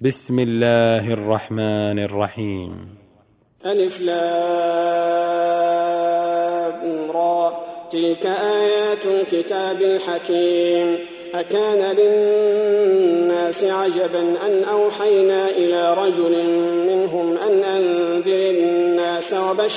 بسم الله الرحمن الرحيم. ألف لام را تلك آيات الكتاب الحكيم. أكان للناس عجبا أن أوحينا إلى رجل منهم أن أنذر الناس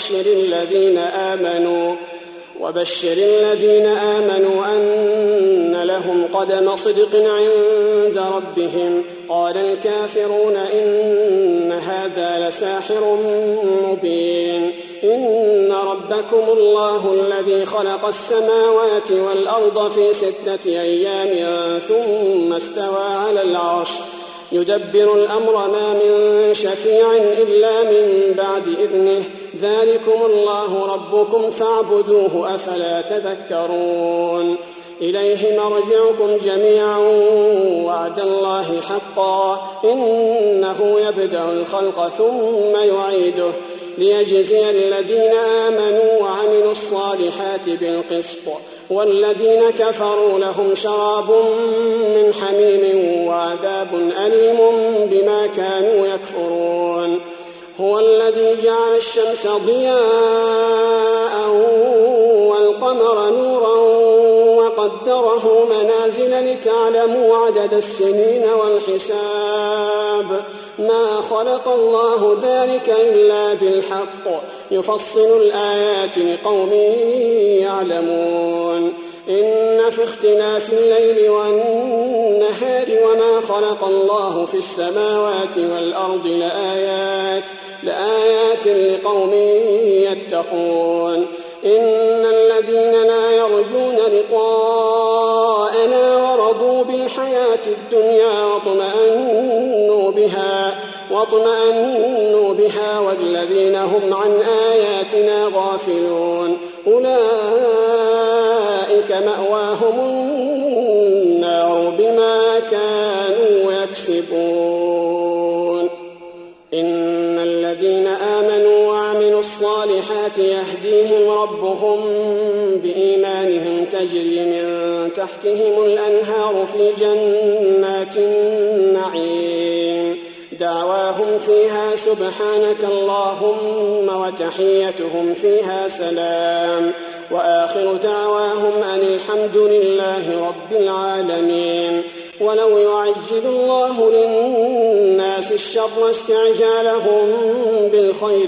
وبشر الذين آمنوا أن لهم قدم صدق عند ربهم. قال الكافرون إن هذا لساحر مبين. إن ربكم الله الذي خلق السماوات والأرض في 6 أيام ثم استوى على العرش يدبر الأمر ما من شفيع إلا من بعد إذنه. ذلكم الله ربكم فاعبدوه أفلا تذكرون. إليه مرجعكم جميعا وعد الله حقا إنه يبدأ الخلق ثم يعيده ليجزي الذين آمنوا وعملوا الصالحات بالقسط والذين كفروا لهم شراب من حميم وعذاب أليم بما كانوا يكفرون. هو الذي جعل الشمس ضياء والقمر نورا وقدره منازل لتعلموا عدد السنين والحساب. ما خلق الله ذلك إلا بالحق يفصل الآيات لقوم يعلمون. إن في اختلاف الليل والنهار وما خلق الله في السماوات والأرض لآيات لقوم يتقون. إن الذين لا يرجون لقاءنا ورضوا بالحياة الدنيا واطمأنوا بها والذين هم عن آياتنا غافلون أولئك مأواهم النار بما كانوا يكسبون. إن الذين آمنوا وعملوا الصالحات يهديهم ربهم بإيمانهم تجري من تحتهم الأنهار في جنات النعيم. دعواهم فيها سبحانك اللهم وتحيتهم فيها سلام وآخر دعواهم أن الحمد لله رب العالمين. ولو يعجل الله للناس الشر استعجالهم بالخير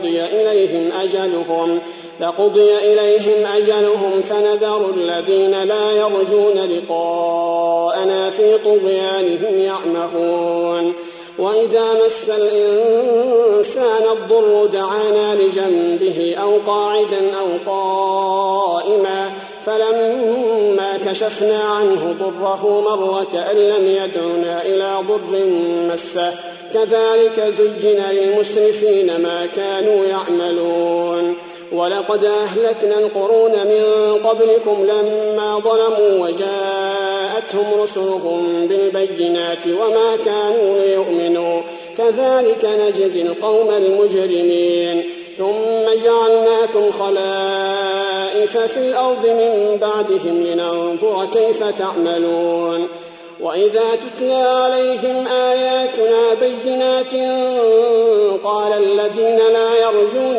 لقضي إليهم أجلهم فنذر الذين لا يرجون لقاءنا في طغيانهم يعمهون. وإذا مس الإنسان الضر دعانا لجنبه أو قاعدا أو قائما فلما كشفنا عنه ضره مر كأن لم يدعنا إلى ضر مسه كذلك زين للمسرفين ما كانوا يعملون. ولقد أهلكنا القرون من قبلكم لما ظلموا وجاءتهم رسلهم بالبينات وما كانوا ليؤمنوا كذلك نجزي القوم المجرمين. ثم جعلناكم خلائف في الأرض من بعدهم لننظر كيف تعملون. وإذا تتلى عليهم آياتنا بينات قال الذين لا يرجون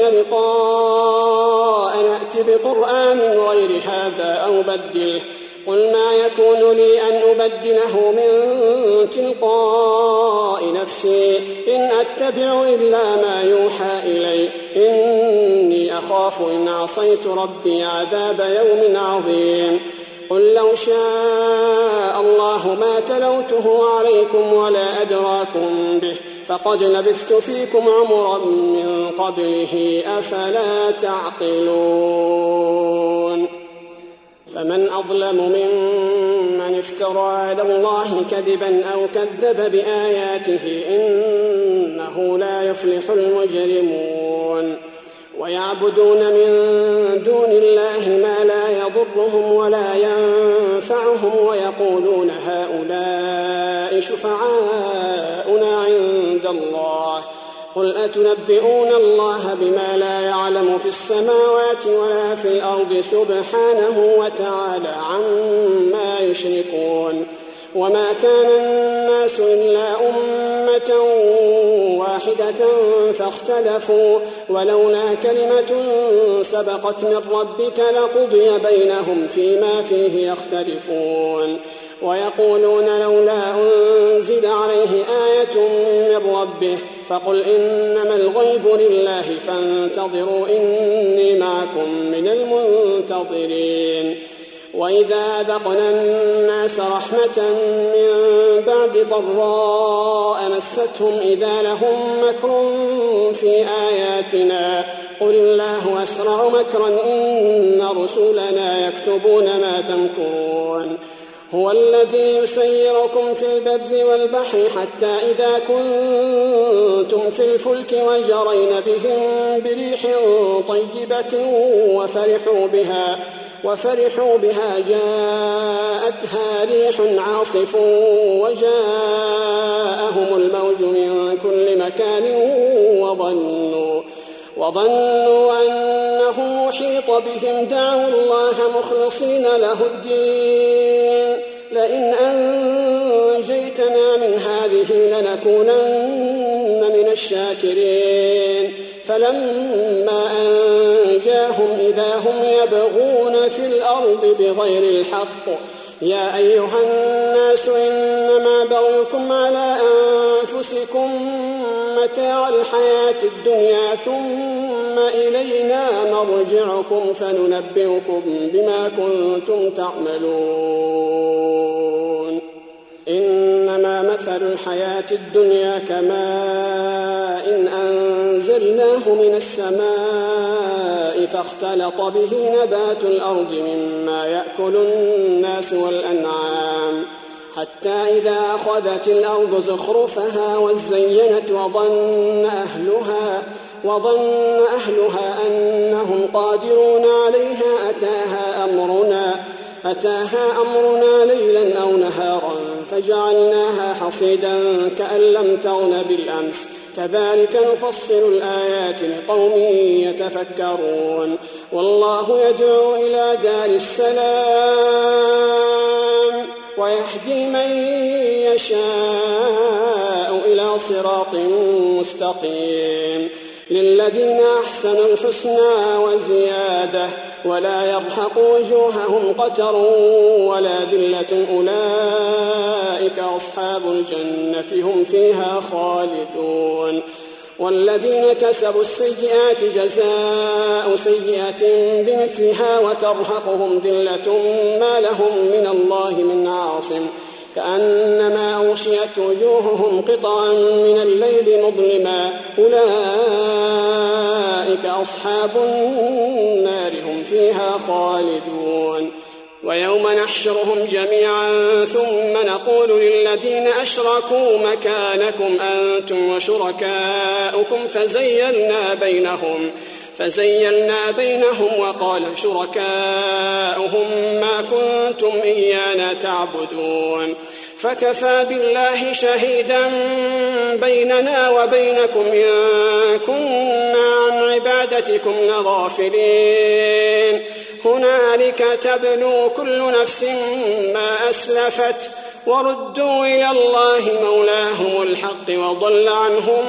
لقاء نأت بقرآن غير هذا أو بدله قل ما يكون لي أن أبدله من تلقاء نفسي إن أتبع إلا ما يوحى إلي إني أخاف إن عصيت ربي عذاب يوم عظيم. قل لو شاء الله ما تلوته عليكم ولا أدراكم به فقد لبثت فيكم عمرا من قبله أفلا تعقلون. فمن أظلم ممن افترى على الله كذبا أو كذب بآياته إنه لا يفلح المجرمون. ويعبدون من دون الله ما لا يضرهم ولا ينفعهم ويقولون هؤلاء شفعاؤنا عند الله قل أتنبئون الله بما لا يعلم في السماوات ولا في الأرض سبحانه وتعالى عما يشركون. وما كان الناس إلا أمة كلمة واحدة فاختلفوا ولولا كلمة سبقت من ربك لقضي بينهم فيما فيه يختلفون ويقولون لولا أنزل عليه آية من ربه فقل إنما الغيب لله فانتظروا إني معكم من المنتظرين وإذا أذقنا الناس رحمة من بعد ضراء مستهم إذا لهم مكر في آياتنا قل الله أسرع مكرا إن رسلنا يكتبون ما تمكرون هو الذي يسيركم في البر والبحر حتى إذا كنتم في الفلك وجرين بهم بريح طيبة وفرحوا بها جاءتها ريح عاصف وجاءهم الموج من كل مكان وظنوا أنه محيط بهم دعوا الله مخلصين له الدين لئن أنجيتنا من هذه لنكونن من الشاكرين فلما أنجاهم إذا هم يبغون في الأرض بغير الحق يا أيها الناس إنما بغيكم على أنفسكم متاع الحياة الدنيا ثم إلينا مرجعكم فننبئكم بما كنتم تعملون إنما مثل الحياة الدنيا كماء إن أنزلناه من السماء فاختلط به نبات الأرض مما يأكل الناس والأنعام حتى إذا أخذت الأرض زخرفها وزينت وظن أهلها أنهم قادرون عليها أتاها أمرنا ليلا أو نهارا فجعلناها حصيدا كأن لم تغن بالأمس كذلك نفصل الآيات لقوم يتفكرون والله يدعو إلى دار السلام ويهدي من يشاء إلى صراط مستقيم للذين أحسنوا الحسنى وزيادة ولا يرهق وجوههم قتر ولا ذلة أولئك أصحاب الجنة هم فيها خالدون والذين كسبوا السيئات جزاء سيئة بمثلها وترهقهم ذلة ما لهم من الله من عاصم كأنما أغشيت وجوههم قطعا من الليل مظلما أولئك أصحاب النار هم فيها خالدون ويوم نحشرهم جميعا ثم نقول للذين أشركوا مكانكم أنتم وشركاؤكم فزيلنا بينهم وقال شركاؤهم ما كنتم إيانا تعبدون فكفى بالله شهيدا بيننا وبينكم إن كنا عن عبادتكم لغافلين هنالك تبلو كل نفس ما أسلفت وردوا إلى الله مولاهم الحق وضل عنهم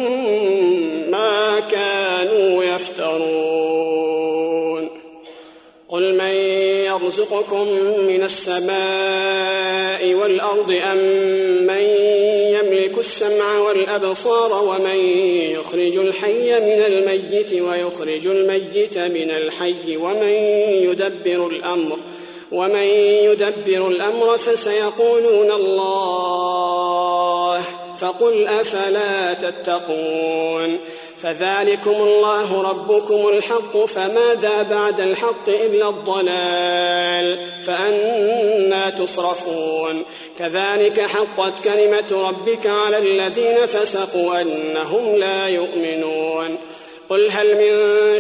ما كانوا يفترون قل من يرزقكم من السماء والأرض أم من يملك السمع والأبصار ومن يخرج الحي من الميت ويخرج الميت من الحي ومن يدبر الأمر فسيقولون الله فقل أفلا تتقون فذلكم الله ربكم الحق فماذا بعد الحق إلا الضلال فأنى تصرفون كذلك حقت كلمة ربك على الذين فسقوا أنهم لا يؤمنون قل هل من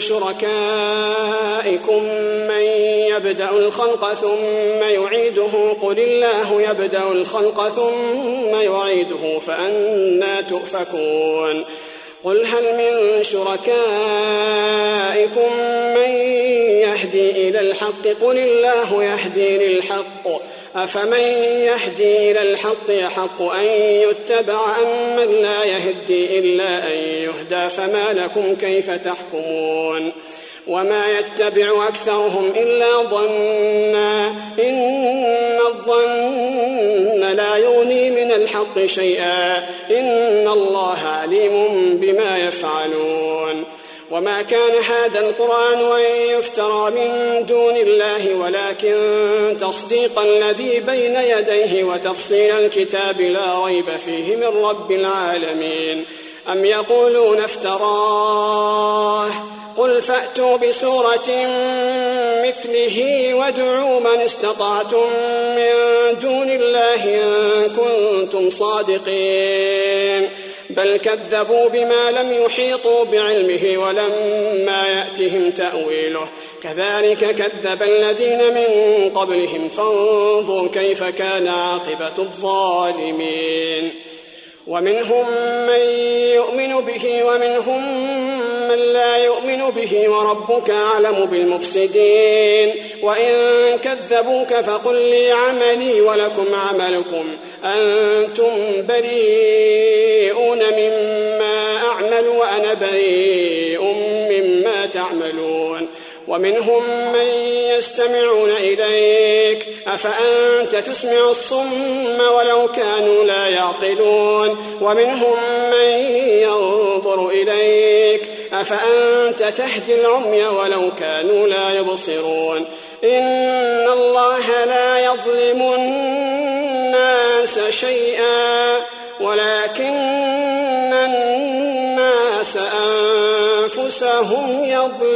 شركائكم من يبدأ الخلق ثم يعيده قل الله يبدأ الخلق ثم يعيده فأنى تؤفكون قل هل من شركائكم من يهدي إلى الحق قل الله يهدي للحق أفمن يهدي إلى الحق يحق أن يتبع أم من لا يهدي إلا أن يهدى فما لكم كيف تحكمون وما يتبع أكثرهم إلا ظنا إن الظن لا يغني من الحق شيئا إن الله عليم بما يفعلون وما كان هذا القرآن أن يفترى من دون الله ولكن تصديق الذي بين يديه وتفصيل الكتاب لا ريب فيه من رب العالمين أم يقولون افتراه قل فأتوا بسورة مثله وادعوا من استطعتم من دون الله إن كنتم صادقين بل كذبوا بما لم يحيطوا بعلمه ولما يأتهم تأويله كذلك كذب الذين من قبلهم فانظروا كيف كان عاقبة الظالمين ومنهم من يؤمن به ومنهم من لا يؤمن به وربك أعلم بالمفسدين وإن كذبوك فقل لي عملي ولكم عملكم أنتم بريئون مما أعمل وأنا بريء مما تعملون ومنهم من يستمعون إليك أفأنت تسمع الصم ولو كانوا لا يعقلون ومنهم من ينظر إليك أفأنت تهدي العمي ولو كانوا لا يبصرون إن الله لا يظلم الناس شيئا ولكن الناس أنفسهم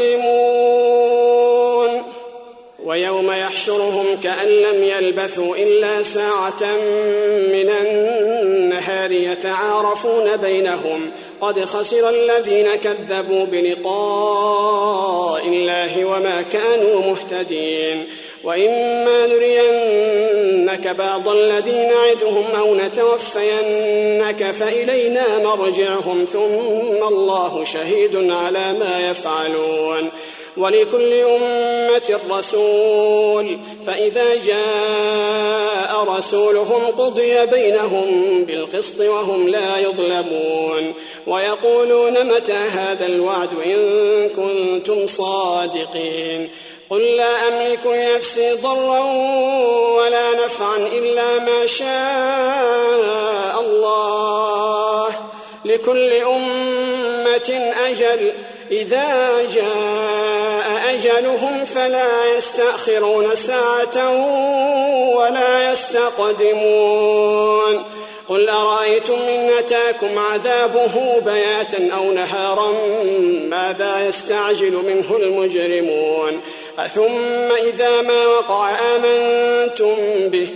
يظلمون ويوم يحشرهم كأن لم يلبثوا إلا ساعة من النهار يتعارفون بينهم قد خسر الذين كذبوا بلقاء الله وما كانوا مهتدين وإما نرينك بعض الذي نعدهم أو نتوفينك فإلينا مرجعهم ثم الله شهيد على ما يفعلون ولكل أمة رسول فإذا جاء رسولهم قضي بينهم بالقسط وهم لا يظلمون ويقولون متى هذا الوعد إن كنتم صادقين قل لا أملك لنفسي ضرا ولا نفعا إلا ما شاء الله لكل أمة أجل إذا جاء أجلهم فلا يستأخرون ساعة ولا يستقدمون قل أرأيتم إن أتاكم عذابه بياتا أو نهارا ماذا يستعجل منه المجرمون ثم إذا ما وقع آمنتم به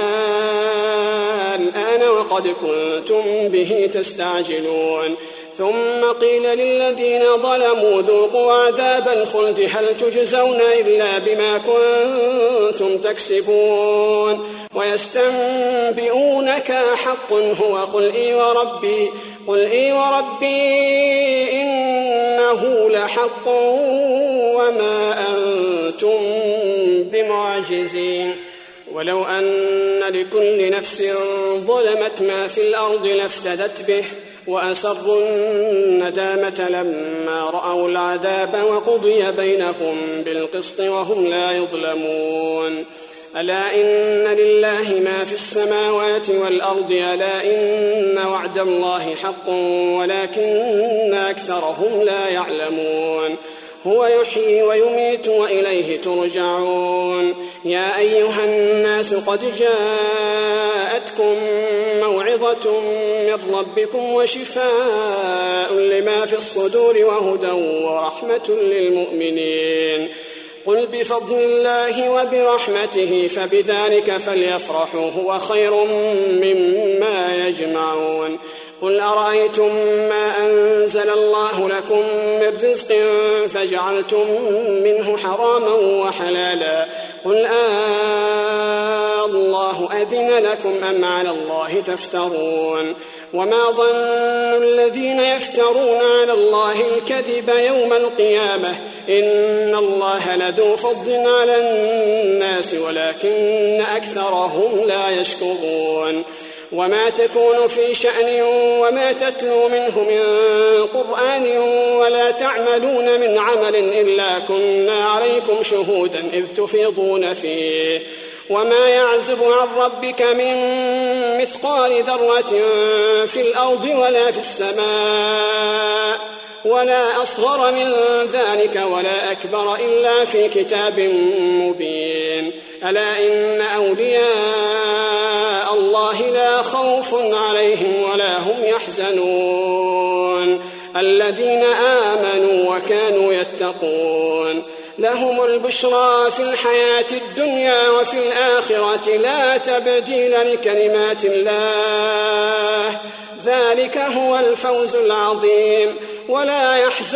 الآن وقد كنتم به تستعجلون ثم قيل للذين ظلموا ذوقوا عذاب الخلد هل تجزون إلا بما كنتم تكسبون ويستنبئونك حق هو قل إي وربي إنه لحق وما أنتم بمعجزين ولو أن لكل نفس ظلمت ما في الأرض لافتدت به وأسروا الندامة لما رأوا العذاب وقضي بينهم بالقسط وهم لا يظلمون ألا إن لله ما في السماوات والأرض ألا إن وعد الله حق ولكن أكثرهم لا يعلمون هو يحيي ويميت وإليه ترجعون يا أيها الناس قد جاءتكم موعظة من ربكم وشفاء لما في الصدور وهدى ورحمة للمؤمنين قل بفضل الله وبرحمته فبذلك فليفرحوا هو خير مما يجمعون قل أرأيتم ما أنزل الله لكم من رزق فجعلتم منه حراما وحلالا قل الله أذن لكم أم على الله تفترون وما ظن الذين يفترون على الله الكذب يوم القيامة إن الله لذو فضل على الناس ولكن أكثرهم لا يشكرون وما تكون في شأن وما تتلو منه من قرآن ولا تعملون من عمل إلا كنا عليكم شهودا إذ تفيضون فيه وما يعزب عن ربك من مثقال ذرة في الأرض ولا في السماء ولا أصغر من ذلك ولا أكبر إلا في كتاب مبين ألا إن أولياء الله لا خوف عليهم ولا هم يحزنون الذين آمنوا وكانوا يتقون لهم البشرى في الحياة الدنيا وفي الآخرة لا تبديل لكلمات الله ذلك هو الفوز العظيم ولا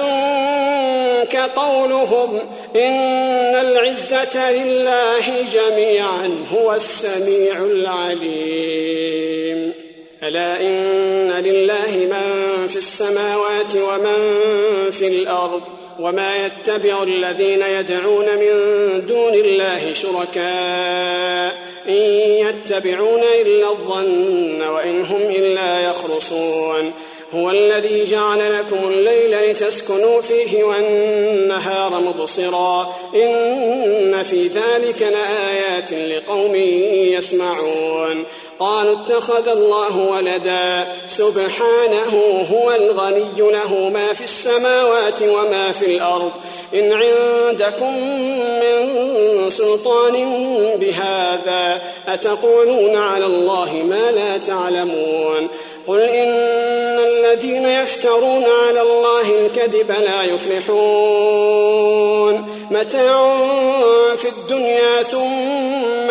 يحزنك قولهم إن العزة لله جميعا هو السميع العليم ألا إن لله من في السماوات ومن في الأرض وما يتبع الذين يدعون من دون الله شركاء إن يتبعون إلا الظن وإن هم إلا يخرصون هو الذي جعل لكم الليل لتسكنوا فيه والنهار مبصرا إن في ذلك لآيات لقوم يسمعون قالوا اتخذ الله ولدا سبحانه هو الغني له ما في السماوات وما في الأرض إن عندكم من سلطان بهذا أتقولون على الله ما لا تعلمون قل إن الذين يفترون على الله الكذب لا يفلحون متاع في الدنيا ثم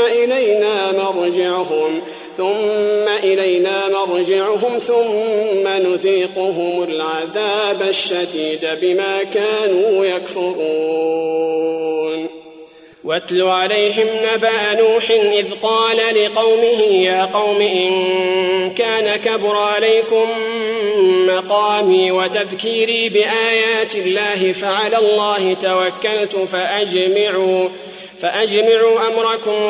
إلينا مرجعهم ثم نذيقهم العذاب الشديد بما كانوا يكفرون واتل عليهم نبأ نوح إذ قال لقومه يا قوم إن كان كبر عليكم مقامي وتذكيري بآيات الله فعلى الله توكلت فأجمعوا أمركم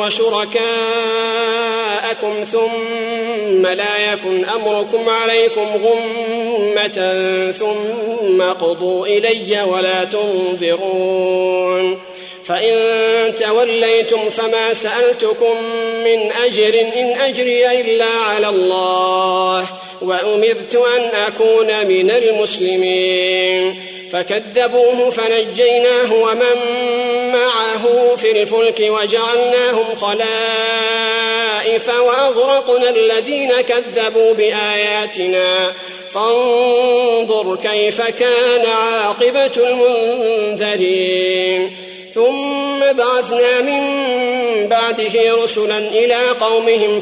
وشركاءكم ثم لا يكن أمركم عليكم غمة ثم قضوا إلي ولا تنظرون فإن توليتم فما سألتكم من أجر إن أجري إلا على الله وأمرت أن أكون من المسلمين فكذبوه فنجيناه ومن معه في الفلك وجعلناهم خلائف وأغرقنا الذين كذبوا بآياتنا فانظر كيف كان عاقبة المنذرين ثم بعثنا من بعده رسلا إلى قومهم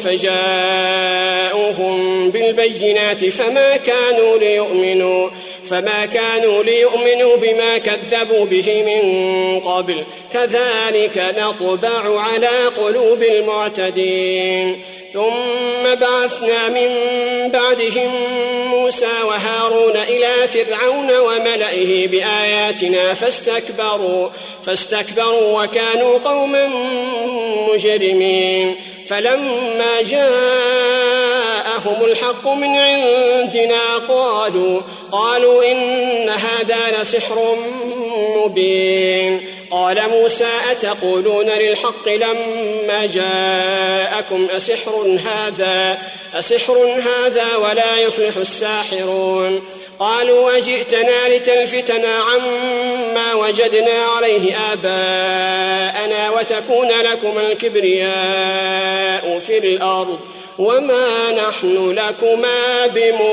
فجاءوهم بالبينات فما كانوا ليؤمنوا بما كذبوا به من قبل كذلك نطبع على قلوب المعتدين ثم بعثنا من بعدهم موسى وهارون إلى فرعون وملئه بآياتنا فاستكبروا وكانوا قوما مجرمين فلما جاءهم الحق من عندنا قالوا إن هذا لسحر مبين قال موسى أتقولون للحق لما جاءكم أسحر هذا ولا يفلح الساحرون قالوا وجئتنا لتلفتنا عما وجدنا عليه آباءنا وتكون لكما الكبرياء في الأرض وما نحن لكما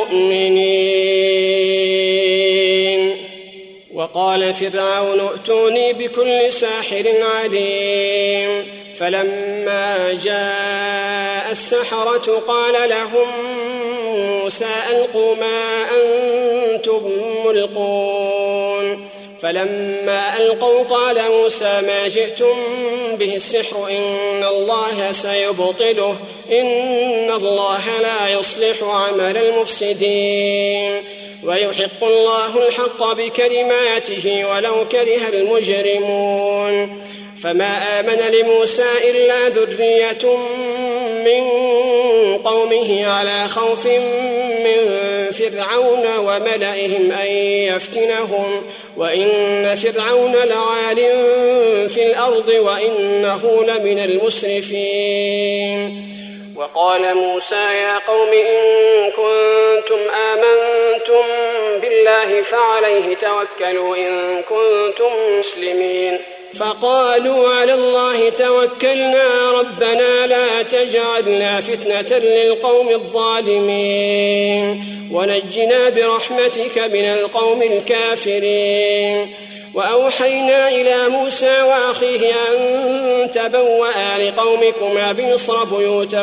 بمؤمنين وقال فرعون ائتوني بكل ساحر عليم فلما جاء السحرة قال لهم موسى ألقوا ما أنتم ملقون فلما ألقوا قال موسى ما جئتم به السحر إن الله سيبطله إن الله لا يصلح عمل المفسدين ويحق الله الحق بكلماته ولو كره المجرمون. فما آمن لموسى إلا ذرية من قومه على خوف من فرعون وملئهم أن يفتنهم وإن فرعون لعال في الأرض وإنه لمن المسرفين. وقال موسى يا قوم إن كنتم آمنتم بالله فعليه توكلوا إن كنتم مسلمين. فقالوا على الله توكلنا ربنا لا تجعلنا فتنة للقوم الظالمين ونجنا برحمتك من القوم الكافرين. وأوحينا إلى موسى وأخيه أن تبوأ لقومكما بمصر بيوتا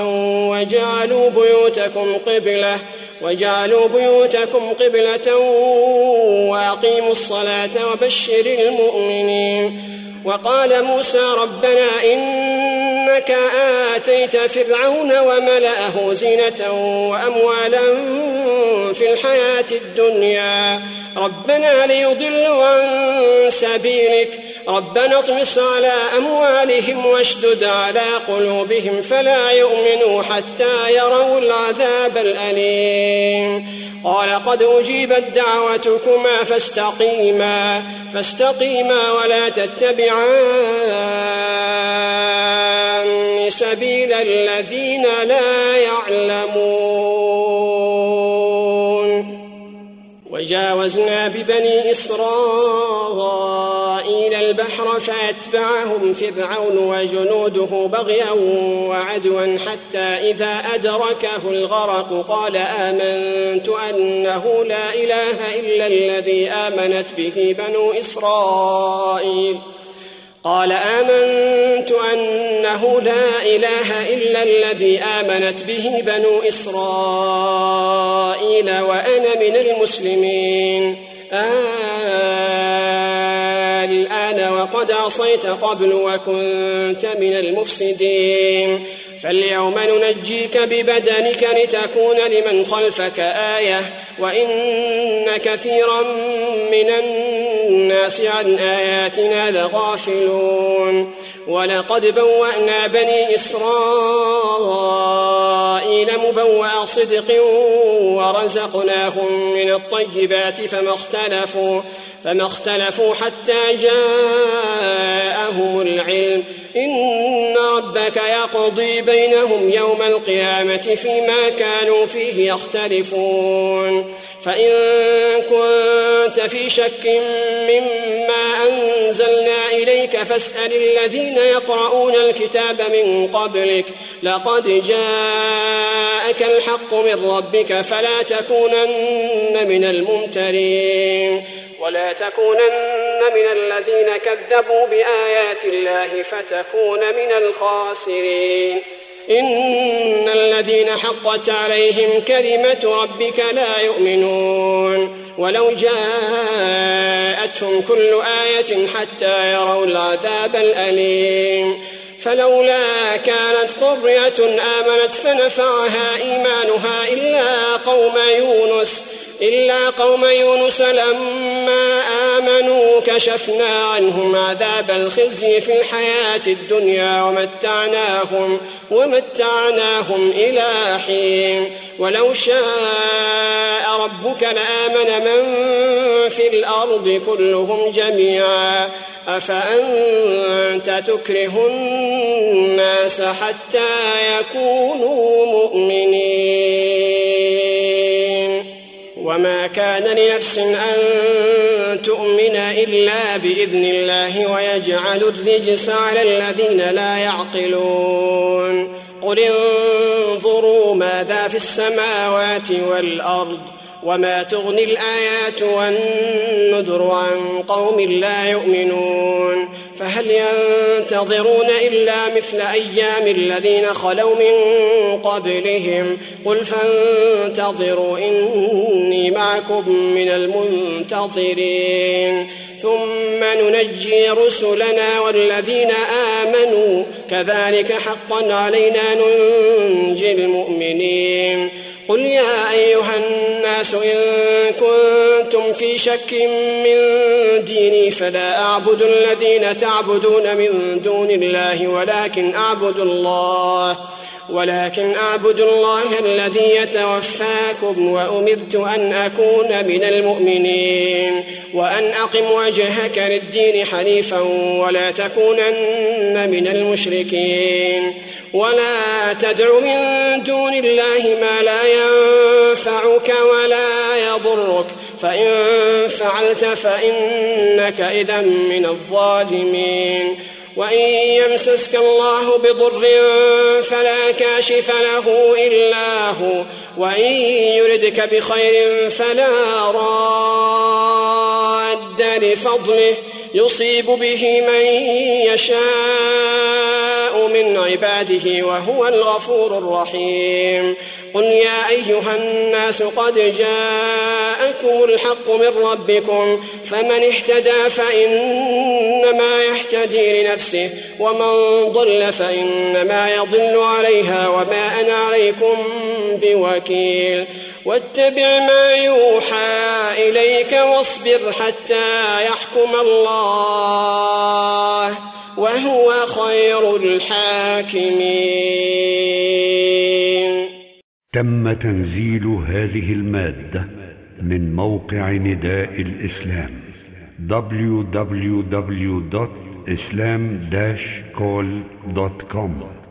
وجعلوا بيوتكم قبلة وأقيموا الصلاة وبشر المؤمنين. وقال موسى ربنا إنك آتيت فرعون وملأه زينة وأموالا في الحياة الدنيا ربنا ليضلوا عن سبيلك ربنا اطمس على أموالهم واشدد على قلوبهم فلا يؤمنوا حتى يروا العذاب الأليم. قال قد أجيبت دعوتكما فاستقيما ولا تتبعان سبيل الذين لا يعلمون. وجاوزنا ببني إسرائيل البحر فأتبعهم فرعون وجنوده بغيا وعدوا حتى إذا أدركه الغرق قال آمنت أنه لا إله إلا الذي آمنت به بنو إسرائيل وأنا من المسلمين. الآن وقد عصيت قبل وكنت من المفسدين. فاليوم ننجيك ببدنك لتكون لمن خلفك آية وإن كثيرا من الناس عن آياتنا لغافلون. ولقد بوأنا بني إسرائيل مبوأ صدق ورزقناهم من الطيبات فما اختلفوا حتى جاءهم العلم إن ربك يقضي بينهم يوم القيامة فيما كانوا فيه يختلفون. فإن كنت في شك مما أنزلنا إليك فاسأل الذين يقرؤون الكتاب من قبلك لقد جاءك الحق من ربك فلا تكونن من الممترين ولا تكونن من الذين كذبوا بآيات الله فتكون من الخاسرين. إن الذين حقت عليهم كلمة ربك لا يؤمنون ولو جاءتهم كل آية حتى يروا العذاب الأليم. فلولا كانت قرية آمنت فنفعها إيمانها إلا قوم يونس لما آمنوا كشفنا عنهم عذاب الخزي في الحياة الدنيا ومتعناهم إلى حين. ولو شاء ربك لآمن من في الأرض كلهم جميعا أفأنت تكره الناس حتى يكونوا مؤمنين. وما كان لنفس أن تؤمن إلا بإذن الله ويجعل الرجس على الذين لا يعقلون. قل انظروا ماذا في السماوات والأرض وما تغني الآيات والنذر عن قوم لا يؤمنون. فهل ينتظرون إلا مثل أيام الذين خلوا من قبلهم قل فانتظروا إني معكم من المنتظرين. ثم ننجي رسلنا والذين آمنوا كذلك حقا علينا ننجي المؤمنين. قل يا أيها الناس إن كنتم كنتم في شك من ديني فلا أعبد الذين تعبدون من دون الله ولكن أعبد الله الذي يتوفاكم وأمرت أن أكون من المؤمنين وأن أقم وجهك للدين حنيفا ولا تكونن من المشركين ولا تدع من دون الله ما لا ينفعك ولا يضرك فإن فعلت فإنك إذا من الظالمين وإن يمسسك الله بضر فلا كاشف له إلا هو وإن يردك بخير فلا راد لفضله يصيب به من يشاء من عباده وهو الغفور الرحيم قل يا أيها الناس قد جاءكم الحق من ربكم فمن اهتدى فإنما يهتدي لنفسه ومن ضل فإنما يضل عليها وما أنا عليكم بوكيل واتبع ما يوحى إليك واصبر حتى يحكم الله وهو خير الحاكمين. تم تنزيل هذه المادة من موقع نداء الإسلام www.islam-call.com